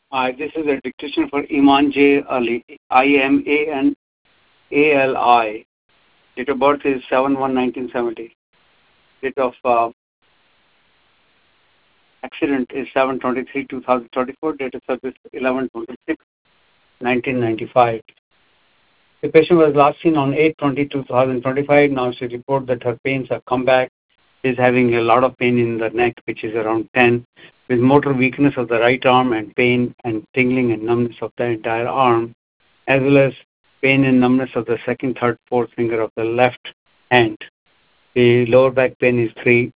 This is a dictation for Iman J. Ali. IMANALI. Date of birth is 7/1/1970. Date of accident is 7/23/2024. Date of service 11/26/1995. The patient was last seen on 8/20/2025. Now she reports that her pains have come back. She is having a lot of pain in the neck, which is around 10, with motor weakness of the right arm and pain and tingling and numbness of the entire arm, as well as pain and numbness of the second, third, fourth finger of the left hand. The lower back pain is 3.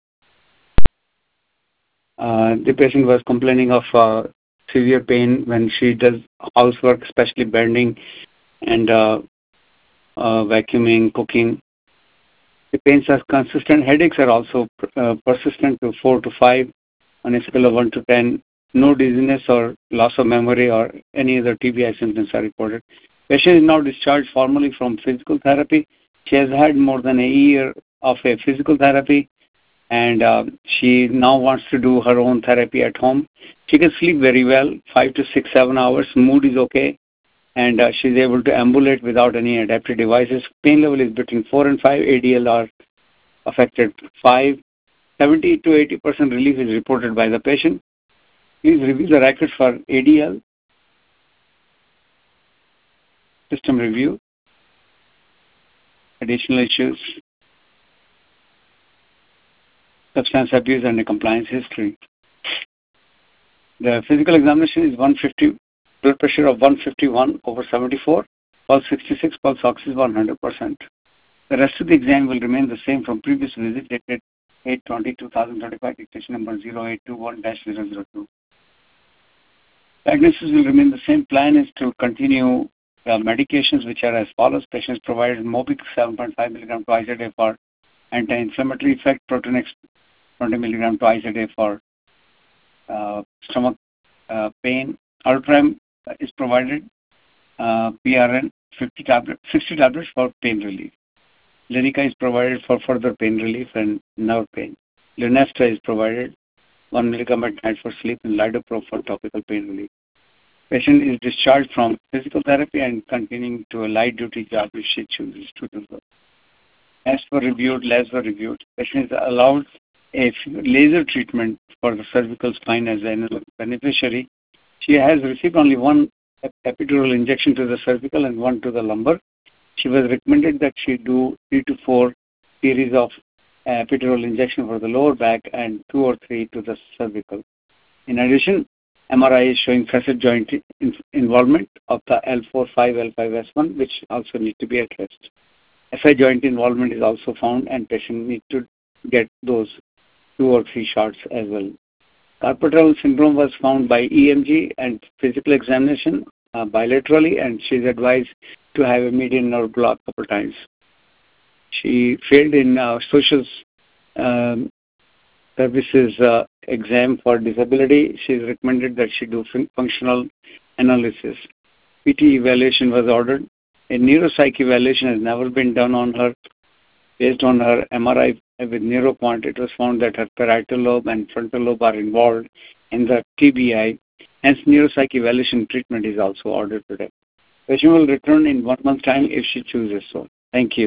The patient was complaining of severe pain when she does housework, especially bending and vacuuming, cooking. The pains are consistent. Headaches are also persistent to 4 to 5 on a scale of 1 to 10. No dizziness or loss of memory or any other TBI symptoms are reported. Patient is now discharged formally from physical therapy. She has had more than a year of a physical therapy, and she now wants to do her own therapy at home. She can sleep very well, 5 to 6, 7 hours. Mood is okay, and she's able to ambulate without any adaptive devices. Pain level is between 4 and 5. ADL are affected 5. 70 to 80% relief is reported by the patient. Please review the records for ADL, system review, additional issues, substance abuse, and a compliance history. The physical examination is 150, blood pressure of 151/74, pulse 66, pulse ox is 100%. The rest of the exam will remain the same from previous visit dated 8/20/2025, dictation number 0821-002. Diagnosis will remain the same. Plan is to continue medications which are as follows. Patients provided Mobix 7.5 milligram twice a day for anti-inflammatory effect, Protonex 20 milligram twice a day for stomach pain. Ultram is provided, PRN 60 tablets for pain relief. Lyrica is provided for further pain relief and nerve pain. Lunesta is provided 1 milligram at night for sleep, and Lidoprop for topical pain relief. Patient is discharged from physical therapy and continuing to a light duty job if she chooses to do so. As for reviewed, labs were reviewed. Patient is allowed a laser treatment for the cervical spine as an beneficiary. She has received only one epidural injection to the cervical and one to the lumbar. She was recommended that she do 3 to 4 series of epidural injection for the lower back and 2 or 3 to the cervical. In addition, MRI is showing facet joint involvement of the L4-5, L5-S1, which also need to be addressed. FI joint involvement is also found, and patient need to get those 2 or 3 shots as well. Carpal tunnel syndrome was found by EMG and physical examination bilaterally, and she is advised to have a median nerve block a couple times. She failed in social services exam for disability. She is recommended that she do functional analysis. PT evaluation was ordered. A neuropsych evaluation has never been done on her. Based on her MRI with NeuroQuant, it was found that her parietal lobe and frontal lobe are involved in the TBI. Hence, neuropsych evaluation treatment is also ordered today. Patient will return in 1 month's time if she chooses so. Thank you.